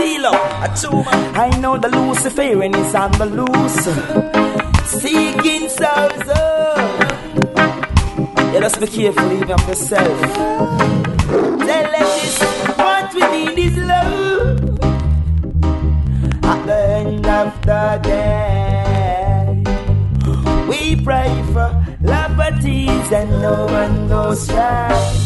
Steal up. I know the Luciferian is on the loose, seeking souls. You just be careful even of yourself. Tell them this, what we need is love. At the end of the day, we pray for love, peace, and no one goes shy.